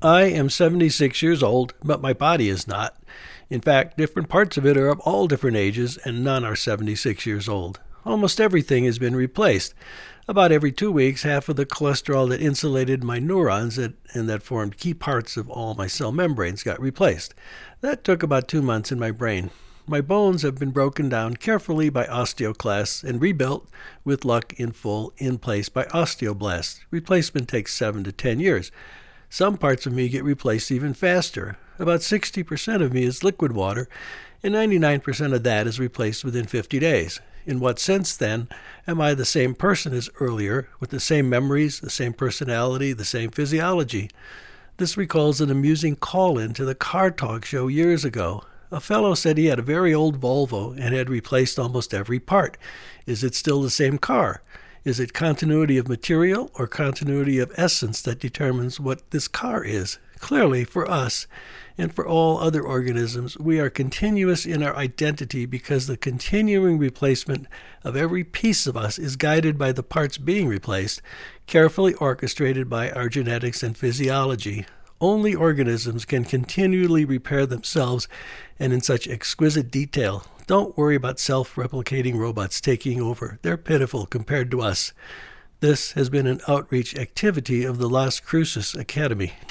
I am 76 years old, but my body is not. In fact, different parts of it are of all different ages, and none are 76 years old. Almost everything has been replaced. About every 2 weeks, half of the cholesterol that insulated my neurons and that formed key parts of all my cell membranes got replaced. That took about 2 months in my brain. My bones have been broken down carefully by osteoclasts and rebuilt, with luck in full, in place by osteoblasts. Replacement takes 7 to 10 years. Some parts of me get replaced even faster. About 60% of me is liquid water, and 99% of that is replaced within 50 days. In what sense, then, am I the same person as earlier, with the same memories, the same personality, the same physiology? This recalls an amusing call-in to the Car Talk show years ago. A fellow said he had a very old Volvo and had replaced almost every part. Is it still the same car? Is it continuity of material or continuity of essence that determines what this car is? Clearly, for us and for all other organisms, we are continuous in our identity because the continuing replacement of every piece of us is guided by the parts being replaced, carefully orchestrated by our genetics and physiology. Only organisms can continually repair themselves and in such exquisite detail. Don't worry about self-replicating robots taking over. They're pitiful compared to us. This has been an outreach activity of the Las Cruces Academy.